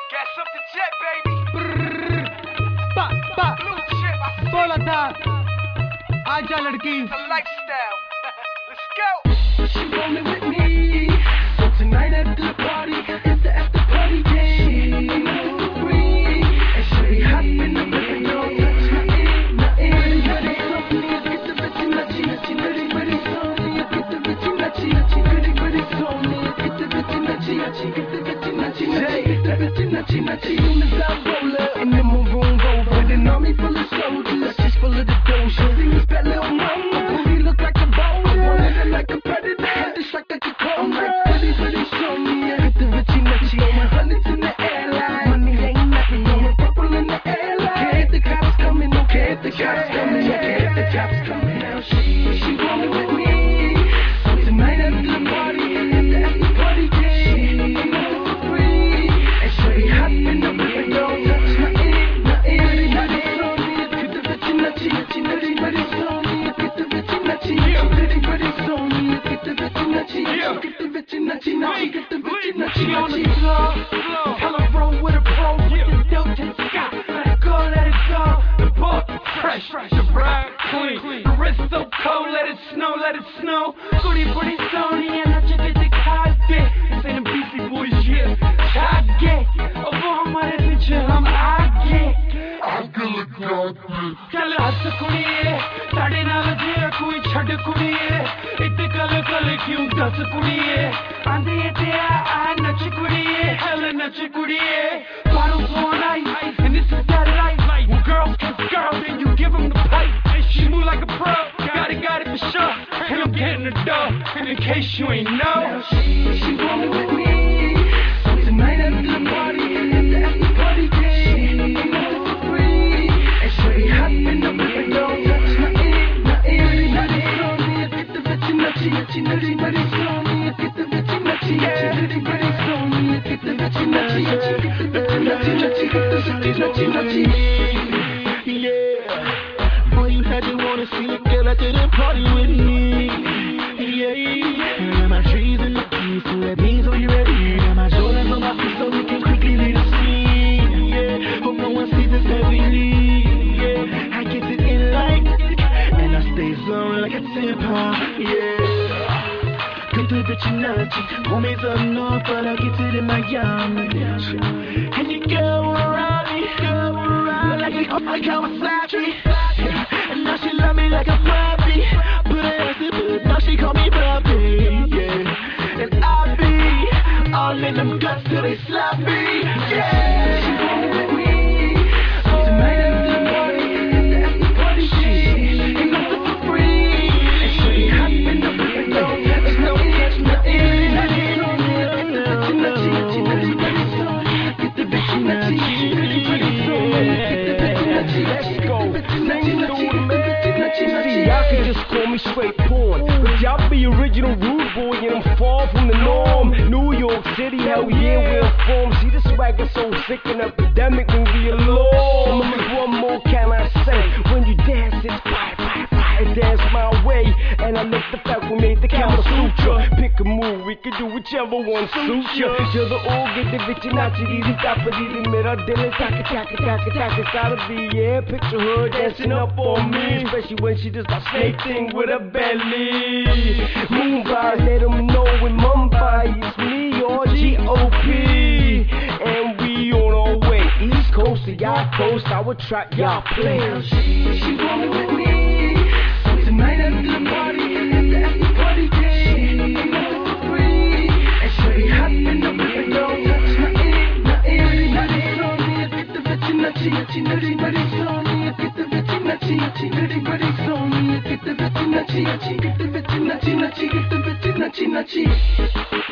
Gas up the jet, baby. Blue chip, I see. बोला था आजा लड़की. It's a lifestyle. Let's go. She rolling with me. So tonight after the party, it's the after party day. She free. And she hopping up in the door, touch nothing. Everybody something, get the bitch nutty. Everybody something, get the bitch nutty. Everybody something, get the bitch nutty. Get the bitch nutty. Get the bitch nutty. Soon as I roll up in the maroon rover, with an army full of soldiers, just full of the dough. She sing this bad little mama. Booty look like a boulder. I wanted her like a predator. This like a Tacoma. Pretty show me. Get the bitchy nutty. Throwing hundreds in the airline. Money ain't nothing. Throwing purple in the airline. Can't hit the cops coming. No, can't hit the cops coming. No, can't hit the cops coming. Now she rolling with me. So tonight after the party, it's the after party day. She free. And she hopping up in the door. Touch nothing. Everybody saw me. Get the bitchy nutty. Everybody saw me. Get the bitchy nutty. Everybody saw me. Get the bitchy nutty. Get the bitchy nutty. Get the bitchy nutty. She on the floor. Tell her roll with a pro with the dope to the sky. Let it go, let it go. The ball fresh, the bride clean. The wrist so cold, let it snow, let it snow. Goody booty Sony and I check it the card. This ain't a Beastie Boys shit. आगे अब वो हमारे पीछे हम आगे चल हंस कुड़िए साढ़े 9 बजे कोई छड़ कुड़िए इतने कल क्यों 10 कुड़िए आंधी ते आ नच कुड़िए हल नच कुड़िए बारू फोन आई and this is that life when girls kiss girls and you give them the pipe and she move like a pro got it for sure and I'm getting the dough and in case you ain't know she rolling with me. So tonight after the party, it's the after party day. She free. And she hopping up in the door, touch nothing. Everybody saw me, get the bitch nutty. Everybody saw me, get the bitch nutty. Everybody saw me, get the bitch nutty. Get the bitch nutty. Yeah. Boy, you had to wanna see a girl at the party with me. Yeah. And my trees in the keys, so that means are you ready? And my shoulders on my feet, so we can quickly leave the scene. Yeah. Hope no one sees us as we leave. Yeah. I get it in like, and I stay zone like a tampon. Yeah. Get the bitch nutty, homies up north, but I get it in Miami. And you go around me, like a Kawasaki. And now she love me like a puppy. Put her ass in bed, now she call me puppy. Yeah. And I be all in them guts till they sloppy. Yeah. She rolling with me. So tonight after the party, it's the after party day. Ain't nothing for free. And she hopping up in the door, touch nothing. Everybody saw me, get the bitch nutty. Everybody saw me, get the bitch nutty. Let's go. See, y'all can just call me straight porn, but y'all be original rude boy and I'm far from the norm. New York City, hell yeah, we're informed. See, the swagger so sick and epidemic when we alone. One more can I say? When you dance, it's fire. Dance my way, and I love the fact we made the Kama Sutra. Pick a move, we can do whichever one suits ya. You're the old, get the bitch nachi, easy top of these mirror, dilly taka. It's gotta be, yeah. Picture her dancing up on me, especially when she does that snake thing with her belly. Mumbai, let them know in Mumbai it's me or G.O.P. And we on our way, East Coast to y'all coast, I would track y'all play. She rolling with me. So tonight after the party, it's the after party day. Ain't nothing for free. And she hopping up in the door, touch nothing. Everybody saw me, get the bitch nutty. Everybody saw me, get the bitch nutty. Everybody saw me, get the bitch nutty. Get the bitch nutty. Get the bitch nutty.